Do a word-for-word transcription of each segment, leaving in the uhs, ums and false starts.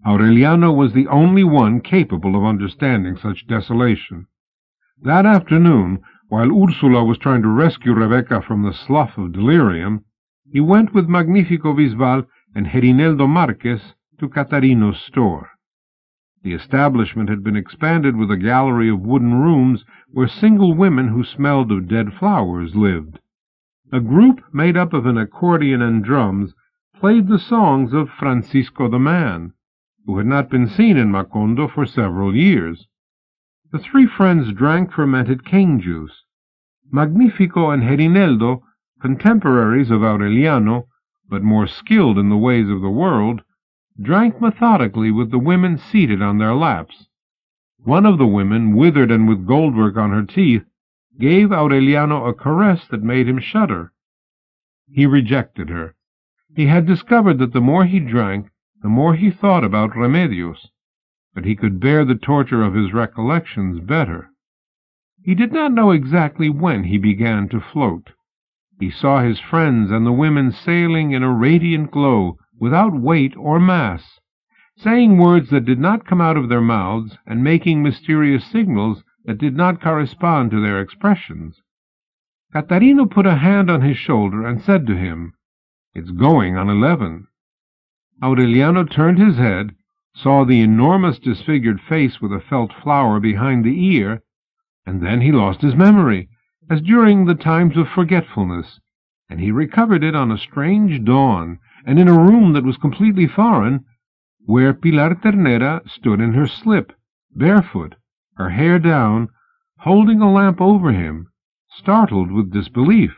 Aureliano was the only one capable of understanding such desolation. That afternoon, while Ursula was trying to rescue Rebecca from the slough of delirium, he went with Magnifico Bisbal and Herineldo Marquez to Catarino's store. The establishment had been expanded with a gallery of wooden rooms where single women who smelled of dead flowers lived. A group made up of an accordion and drums played the songs of Francisco the Man, who had not been seen in Macondo for several years. The three friends drank fermented cane juice. Magnifico and Herineldo, contemporaries of Aureliano, but more skilled in the ways of the world, drank methodically with the women seated on their laps. One of the women, withered and with goldwork on her teeth, gave Aureliano a caress that made him shudder. He rejected her. He had discovered that the more he drank, the more he thought about Remedios, but he could bear the torture of his recollections better. He did not know exactly when he began to float. He saw his friends and the women sailing in a radiant glow, without weight or mass, saying words that did not come out of their mouths and making mysterious signals that did not correspond to their expressions. Catarino put a hand on his shoulder and said to him, "It's going on eleven." Aureliano turned his head, saw the enormous disfigured face with a felt flower behind the ear, and then he lost his memory, as during the times of forgetfulness, and he recovered it on a strange dawn, and in a room that was completely foreign, where Pilar Ternera stood in her slip, barefoot, her hair down, holding a lamp over him, startled with disbelief.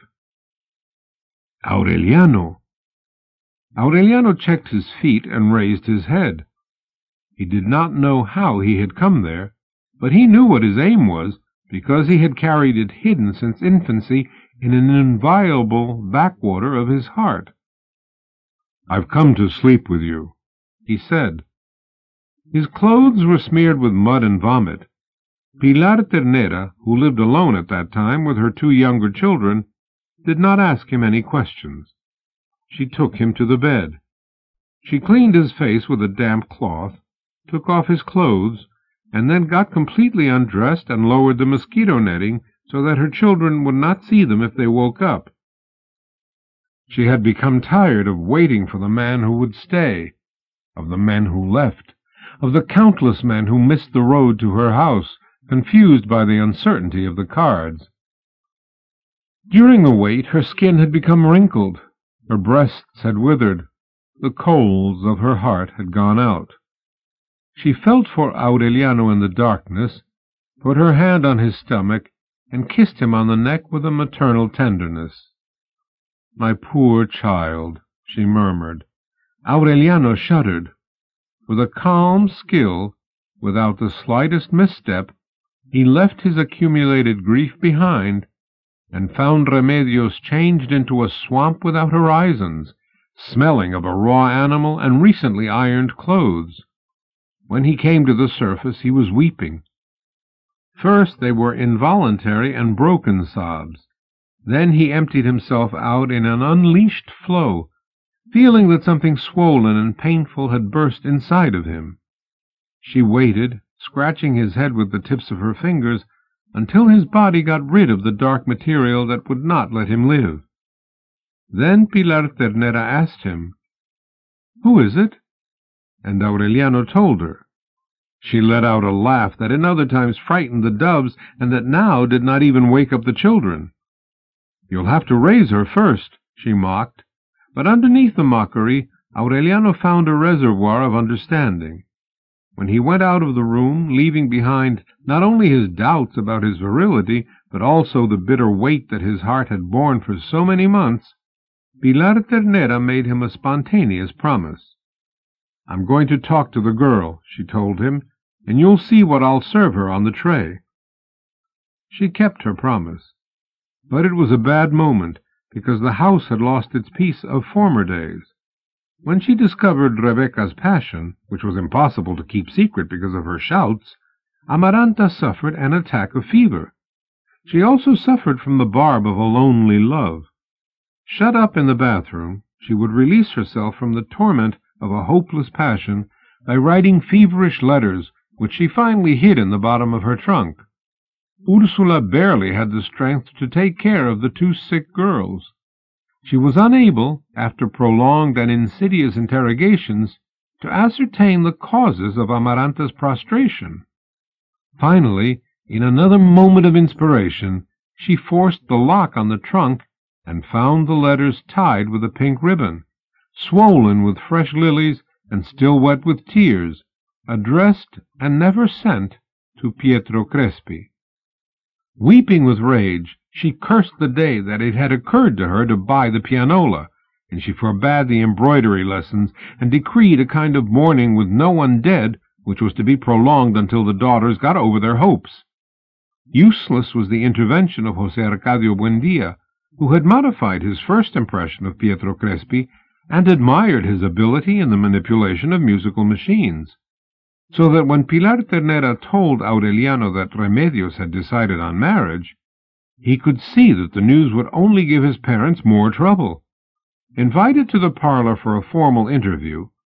Aureliano! Aureliano checked his feet and raised his head. He did not know how he had come there, but he knew what his aim was, because he had carried it hidden since infancy in an inviolable backwater of his heart. "I've come to sleep with you," he said. His clothes were smeared with mud and vomit. Pilar Ternera, who lived alone at that time with her two younger children, did not ask him any questions. She took him to the bed. She cleaned his face with a damp cloth, took off his clothes, and then got completely undressed and lowered the mosquito netting so that her children would not see them if they woke up. She had become tired of waiting for the man who would stay, of the men who left, of the countless men who missed the road to her house, confused by the uncertainty of the cards. During the wait her skin had become wrinkled, her breasts had withered, the coals of her heart had gone out. She felt for Aureliano in the darkness, put her hand on his stomach, and kissed him on the neck with a maternal tenderness. "My poor child," she murmured. Aureliano shuddered. With a calm skill, without the slightest misstep, he left his accumulated grief behind, and found Remedios changed into a swamp without horizons, smelling of a raw animal and recently ironed clothes. When he came to the surface, he was weeping. First they were involuntary and broken sobs. Then he emptied himself out in an unleashed flow, feeling that something swollen and painful had burst inside of him. She waited, scratching his head with the tips of her fingers, until his body got rid of the dark material that would not let him live. Then Pilar Ternera asked him, "Who is it?" And Aureliano told her. She let out a laugh that in other times frightened the doves, and that now did not even wake up the children. "You'll have to raise her first," she mocked. But underneath the mockery, Aureliano found a reservoir of understanding. When he went out of the room, leaving behind not only his doubts about his virility, but also the bitter weight that his heart had borne for so many months, Pilar Ternera made him a spontaneous promise. "I'm going to talk to the girl," she told him, "and you'll see what I'll serve her on the tray." She kept her promise. But it was a bad moment, because the house had lost its peace of former days. When she discovered Rebecca's passion, which was impossible to keep secret because of her shouts, Amaranta suffered an attack of fever. She also suffered from the barb of a lonely love. Shut up in the bathroom, she would release herself from the torment of a hopeless passion by writing feverish letters, which she finally hid in the bottom of her trunk. Ursula barely had the strength to take care of the two sick girls. She was unable, after prolonged and insidious interrogations, to ascertain the causes of Amaranta's prostration. Finally, in another moment of inspiration, she forced the lock on the trunk and found the letters tied with a pink ribbon, swollen with fresh lilies and still wet with tears, addressed and never sent to Pietro Crespi. Weeping with rage, she cursed the day that it had occurred to her to buy the pianola, and she forbade the embroidery lessons, and decreed a kind of mourning with no one dead, which was to be prolonged until the daughters got over their hopes. Useless was the intervention of José Arcadio Buendia, who had modified his first impression of Pietro Crespi and admired his ability in the manipulation of musical machines, so that when Pilar Ternera told Aureliano that Remedios had decided on marriage, he could see that the news would only give his parents more trouble. Invited to the parlor for a formal interview,